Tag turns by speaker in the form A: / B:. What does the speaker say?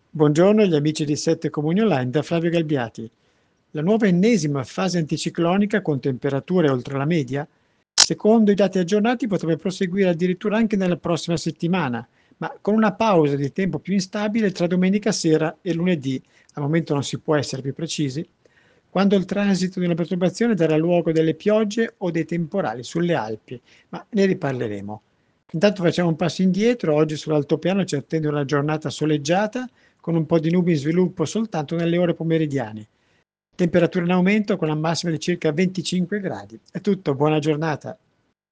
A: Buongiorno agli amici di Sette Comuni Online da Flavio Galbiati. La nuova ennesima fase anticiclonica con temperature oltre la media, secondo i dati aggiornati, potrebbe proseguire addirittura anche nella prossima settimana, ma con una pausa di tempo più instabile tra domenica sera e lunedì, al momento non si può essere più precisi, quando il transito di una perturbazione darà luogo a delle piogge o dei temporali sulle Alpi, ma ne riparleremo. Intanto facciamo un passo indietro, oggi sull'altopiano ci attende una giornata soleggiata con un po' di nubi in sviluppo soltanto nelle ore pomeridiane. Temperatura in aumento con la massima di circa 25 gradi. È tutto, buona giornata.